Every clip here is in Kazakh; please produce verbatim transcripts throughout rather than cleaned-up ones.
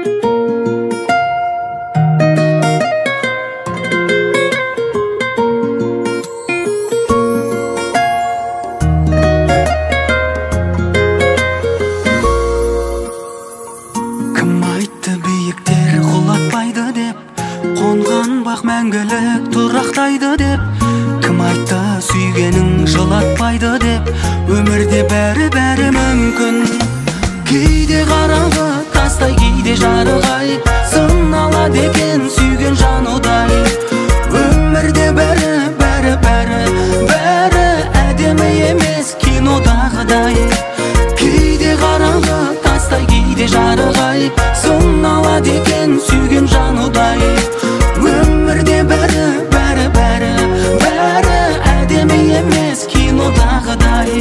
Қонған бақ мәңгілік тұрақтайды деп, кім айтты сүйгенің жылатпайды деп. Өмірде бәрі-бәрі мүмкін. Кейде қараңғы тастай, кейде жарығай, сыналады екен сүйген жан удай. Өмірде бәрі-бәрі бәрі бәрі әдемі емес кинодағыдай. Кейде қараңғы тастай, кейде жарығай, сыналады екен сүйген жан удай. Өмірде бәрі, бәрі, бәрі, бәрі әдемі емес кинодағыдай.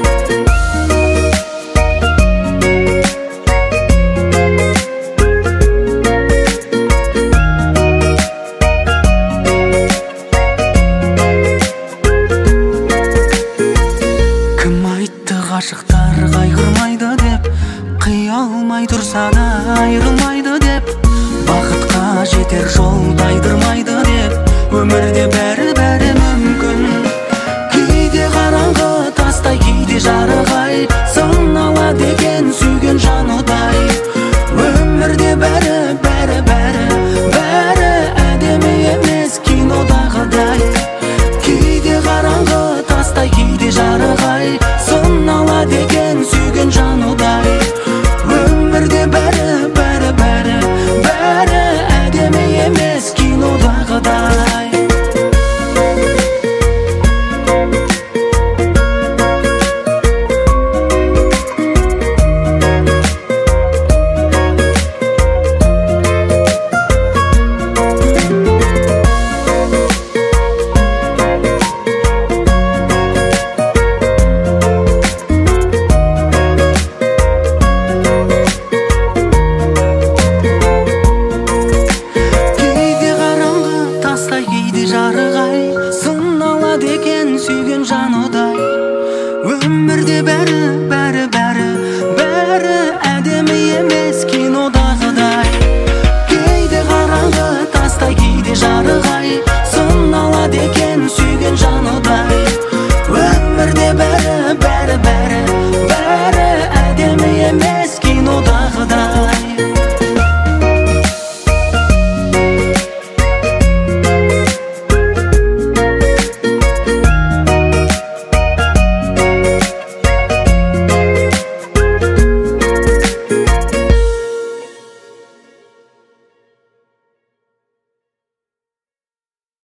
Кім айтты ғашықтар қайғырмайды деп, қия алмай тұрса да айырылмайды деп, бақытқа жетер жол тайдырмайды деп. Өмірде бәрі-бәрі мүмкін. Кейде қараңғы тастай, кейде жарығай,